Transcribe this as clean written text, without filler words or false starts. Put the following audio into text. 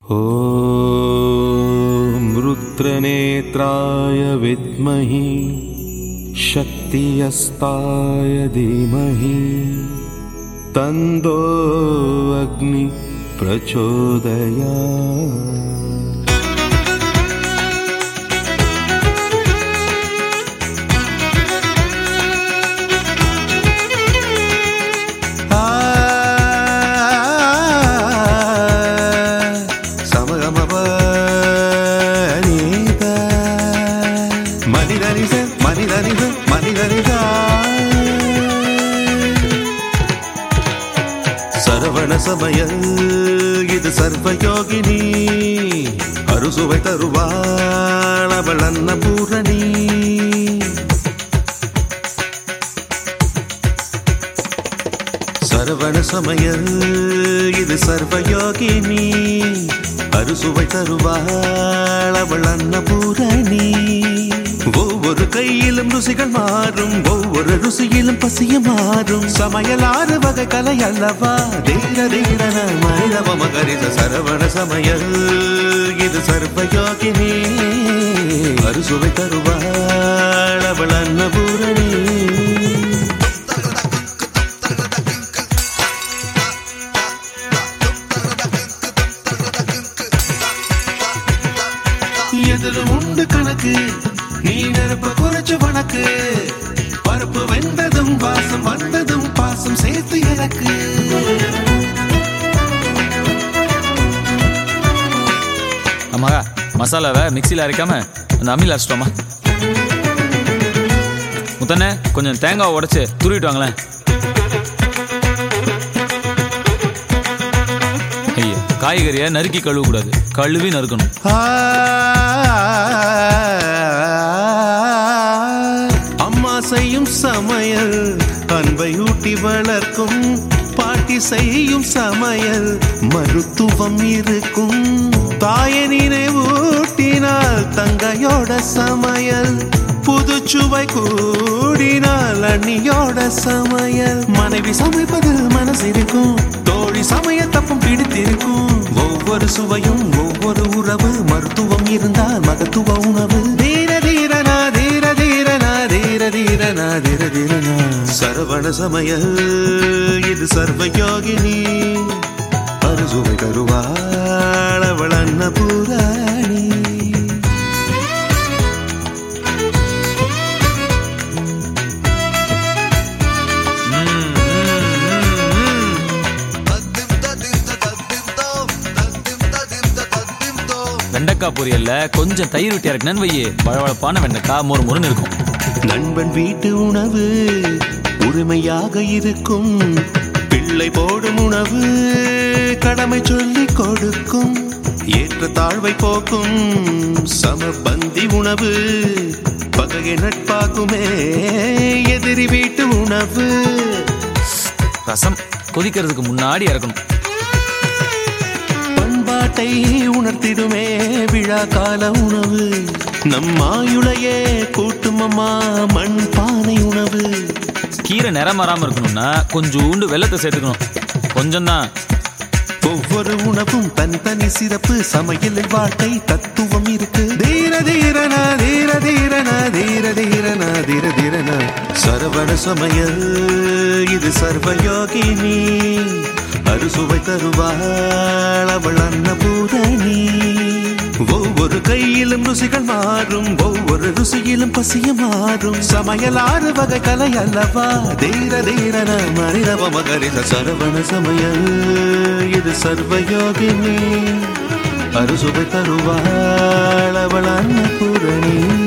ॐ रुद्रनेत्राय विद्महि शक्तियस्ताय धीमहि तन्नो अग्नि प्रचोदयात्। சரவண சமயம் இது சர்வயோகினி அறுசுவை தருவாள் அவள் அன்னபூரணி. சரவண சமயம் இது சர்வயோகினி அறுசுவை தருவாள் அவள் அன்னபூரணி. ஒவ்வொரு கையிலும் ருசிகள் மாறும், ஒவ்வொரு ருசியிலும் பசிய மாறும். சமையலாறு வகை கலை அல்லவா தீர தீரன மனிதவ மகரித. சரவண சமையல் இது சர்வயோகினி அறுசுவை தருவாள் அவள் அன்னபூரணி. எதிலும் உண்டு கணக்கு, நீ நெருப்ப குறைச்சு வணக்கு. பருப்பு வெந்ததும் வாசம் வந்ததும் பாசம் சேர்த்து எனக்கு. அம்மா மசாலாவை மிக்சியில் அரைக்காம அந்த அம்மியில் அரைச்சிட்டோமா. முத்தண்ணே கொஞ்சம் தேங்காவை உடைச்சு துருவிட்டு வாங்களேன். ஐயா காய்கறியை நறுக்கி கழுவக்கூடாது, கழுவி நறுக்கணும். அம்மா செய்யும் சமையல் அன்பை ஊட்டி வளர்க்கும். பாட்டி செய்யும் சமையல் மருத்துவம் இருக்கும். தாயை நினைவூட்டினால் தங்கையோட சமையல் புதுச்சுவை கூடினால் அண்ணியோட சமையல். மனைவி சமைப்பதில் மனசிருக்கும், தோழி சமைய தப்பும் பிடித்திருக்கும். ஒவ்வொரு சுவையும் ஒவ்வொரு உறவு, மருத்துவம் இருந்தால் மகத்துவ உணவு. தீர தீரனா தீர தீரனா தீர தீரனா தீர தீரனா. சரவண சமையல் இது சர்வயோகினி அறுசுவை தருவாள் அவள் அன்னபூரணி. வெண்டைக்காய் பொரியல்ல கொஞ்சம் தயிர் விட்டு இறக்குனு வையே, வழவழப்பான வெண்டைக்காய் மொறு மொறுன்னு இருக்கும். நண்பன் வீட்டு உணவு உரிமையாக இருக்கும். பிள்ளை போடும் உணவு கடமை சொல்லி கொடுக்கும். ஏற்ற தாழ்வை போக்கும் சமபந்தி உணவு பகையை நட்பாக்குமே எதிரி வீட்டு உணவு. ரசம் கொதிக்கிறதுக்கு முன்னாடி இறக்கணும். பண்பாட்டை உணர்த்திடுமே விழா கால உணவு. நம் ஆயுளையே கூட்டுமம்மா மண் பானை உணவு. கீரை நிறம் வராம இருக்கணும்னா கொஞ்சோண்டு வெல்லத்தை சேர்த்துக்கணும், கொஞ்சம் தான். ஒவ்வொரு உணவும் தனித்தனி சிறப்பு, சமையலில் வாழ்க்கை தத்துவம் இருக்கு. தீர தீரனா தீர தீரனா தீர தீரனா தீர தீரனா. சரவண சமையல் இது சர்வயோகினி அறுசுவை தருவாள் அவள் அன்னபூரணி. ஒவ்வொரு கையிலும் ருசிகள் மாறும், ஒவ்வொரு ருசியிலும் பசிய மாறும். சமையலாறு வகை கலை அல்லவா தீர தீரன மனிதவ மகரித. சரவண சமையல் இது சர்வயோகினி அறுசுவை தருவாள் அவள் அன்னபூரணி.